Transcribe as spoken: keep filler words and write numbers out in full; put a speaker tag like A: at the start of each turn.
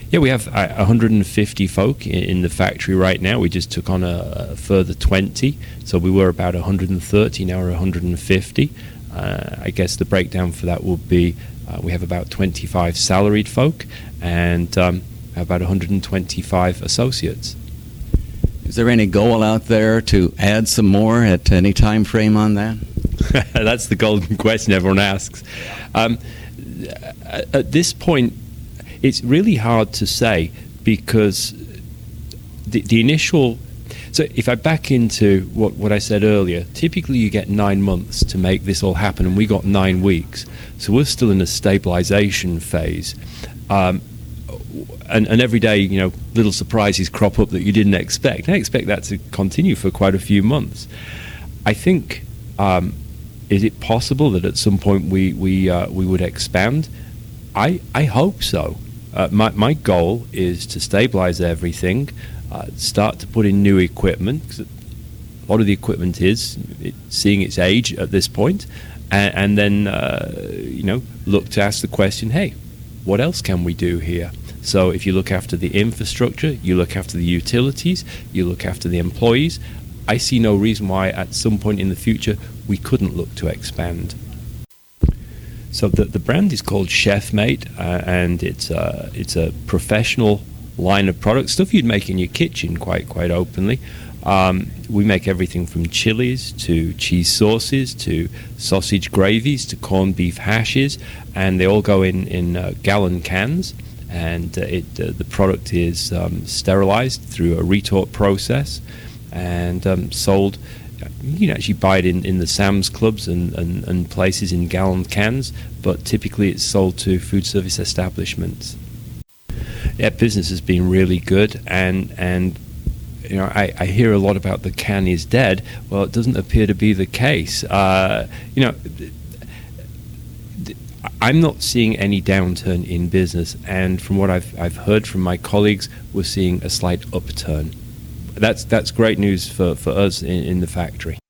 A: Yeah, we have uh, one hundred fifty folk in, in the factory right now. We just took on a, a further twenty, so we were about one hundred thirty, now we're one hundred fifty. Uh, I guess the breakdown for that will be uh, we have about twenty-five salaried folk and um, about one hundred twenty-five associates.
B: Is there any goal out there to add some more at any time frame on that?
A: That's the golden question everyone asks. Um, at, at this point, it's really hard to say because the, the initial... So if I back into what, what I said earlier, typically you get nine months to make this all happen, and we got nine weeks. So we're still in a stabilization phase. Um, and, and every day, you know, little surprises crop up that you didn't expect. I expect that to continue for quite a few months. I think, um, is it possible that at some point we, we, uh, we would expand? I, I hope so. Uh, my, my goal is to stabilize everything, uh, start to put in new equipment. 'Cause a lot of the equipment is it, seeing its age at this point, and, and then uh, you know look to ask the question, hey, what else can we do here? So if you look after the infrastructure, you look after the utilities, you look after the employees, I see no reason why at some point in the future we couldn't look to expand. So the the brand is called ChefMate, uh, and it's a it's a professional line of products, stuff you'd make in your kitchen quite quite openly. Um, we make everything from chilies to cheese sauces to sausage gravies to corned beef hashes, and they all go in in uh, gallon cans. And uh, it uh, the product is um, sterilized through a retort process and um, sold. You can actually buy it in, in the Sam's Clubs and, and, and places in gallon cans, but typically it's sold to food service establishments. Yeah, business has been really good, and and you know I, I hear a lot about the can is dead. Well, it doesn't appear to be the case. Uh, you know, I'm not seeing any downturn in business, and from what I've I've heard from my colleagues, we're seeing a slight upturn. That's that's great news for, for us in, in the factory.